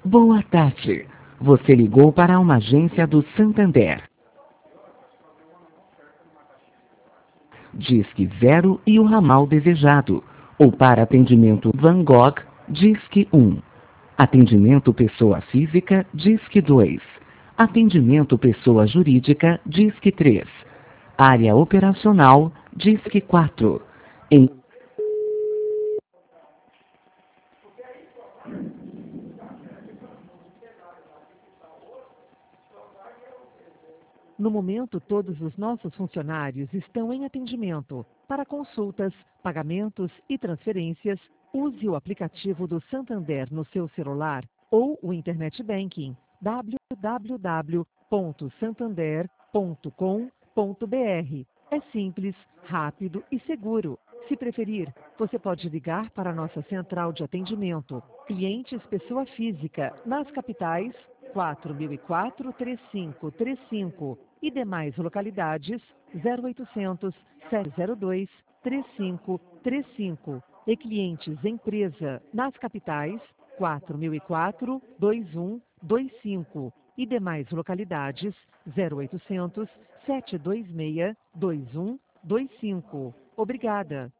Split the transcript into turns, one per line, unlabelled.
Boa tarde. Você ligou para uma agência do Santander. Disque 0 e o ramal desejado. Ou para atendimento Van Gogh, Disque 1. Atendimento pessoa física, Disque 2. Atendimento pessoa jurídica, Disque 3. Área operacional, Disque 4. Em
No momento, todos os nossos funcionários estão em atendimento. Para consultas, pagamentos e transferências, use o aplicativo do Santander no seu celular ou o Internet Banking www.santander.com.br. É simples, rápido e seguro. Se preferir, você pode ligar para a nossa central de atendimento. Clientes pessoa física, nas capitais 4004-3535 e demais localidades 0800 702 3535. E clientes empresa nas capitais 4004-2125 e demais localidades 0800 726 2125. Obrigada.